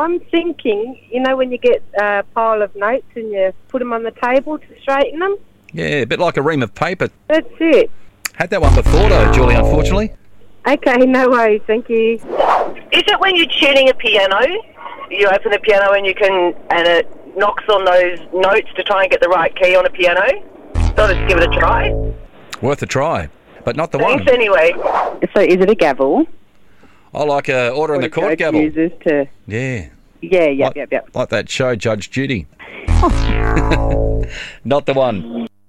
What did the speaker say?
I'm thinking, you know, when you get a pile of notes and you put them on the table to straighten them? Yeah, a bit like a ream of paper. That's it. Had that one before though, Julie, unfortunately. Okay, no worries, thank you. Is it when you're tuning a piano, you open the piano and it knocks on those notes to try and get the right key on a piano? So just give it a try. Worth a try, but not the Thanks one. anyway. So is it a gavel? I like order in the court gavel. Uses to... Yeah. Yeah, yep. Like that show, Judge Judy. Not the one.